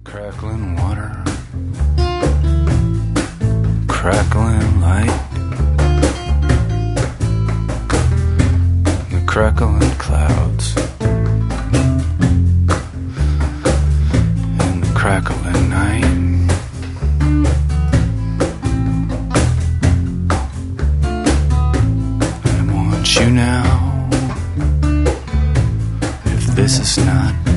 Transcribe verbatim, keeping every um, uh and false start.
Crackling water, crackling light, the crackling clouds, and the crackling night. I want you now, if this is not